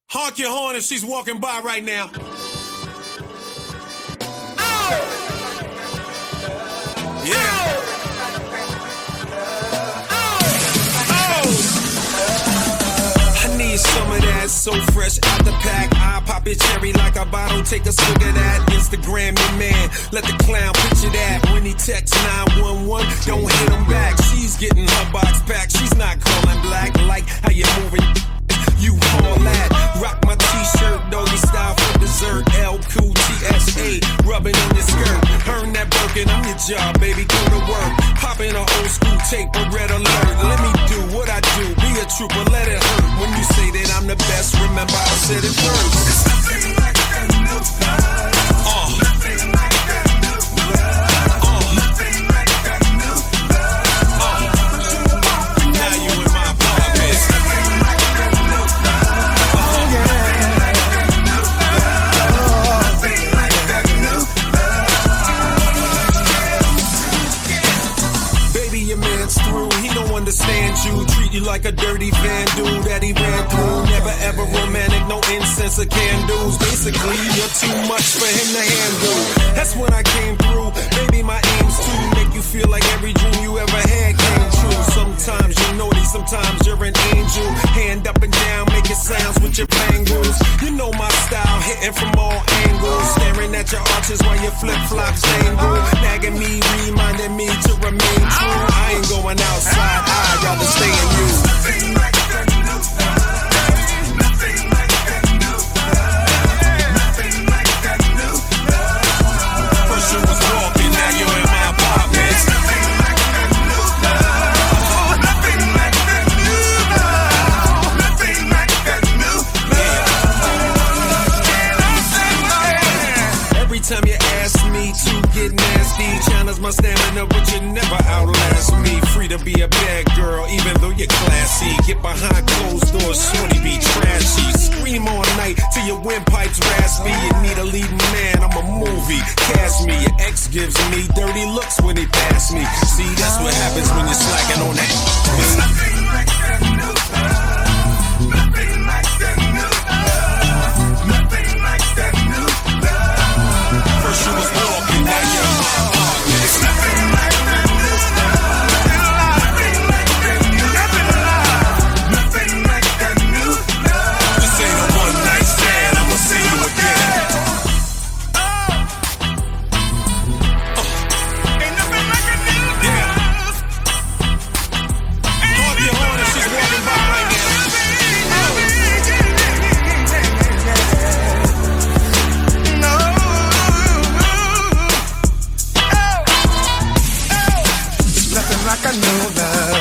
Honk your horn if she's walking by right now. Yeah. I need some of that, so fresh out the pack. I pop it cherry like a bottle, take a swig of that. Instagram your man, let the clown picture that. When he texts 911, don't hit him back. She's getting her box back, she's not calling black. Like how you moving, you all that. Rock my t-shirt, doggy style for dessert. LQTSA, rubbing on your skirt. Earn that Birkin, I'm your job, baby, go to work. Pop in a old school tape, a red alert. Let me do what I do, be a trooper, let it hurt. When you say that I'm the best, remember I said it first. It's nothing like that new blood. Nothing like that new blood. Nothing like that new blood. Now you in my apartment. Understand you, treat you like a dirty vandal that he ran through. Never ever romantic, no incense or candles. Basically, you're too much for him to handle. That's when I came through. Baby, my aim's to make you feel like every dream you ever had came true. Sometimes you're naughty, sometimes you're an angel. Hand up and down, making sounds with your bangles. You know my style, hitting from all angles. Staring at your arches while your flip-flops dangle. Nagging me, reminding me to remain true. I ain't going outside, I'd rather stay in you. Nothing like that new love. Nothing like that new love. Nothing like that new love. First you was walking, now you're in my apartment. Nothing like that new love. Nothing like that new love. Nothing like that new love. Every time you ask me to get nasty, challenge my stamina, but you never outlast me. Free to be a bad girl, even though you're classy. Get behind closed doors, shorty be trashy. Scream all night till your windpipes raspy. You need a leading man, I'm a movie. Cast me, your ex gives me dirty looks when he pass me. See, that's what happens when you're slacking on that. Nothing like that new love. Nothing like that new love. Nothing like that new love. First you was walking, now you're in my apartment. It's nothing like that new love. Nothing like that new love. Nothing like that new love. This ain't a one night stand, I'ma see you again. Ain't nothing like a new love. Honk your horn if she's walking by right now. Like a new love.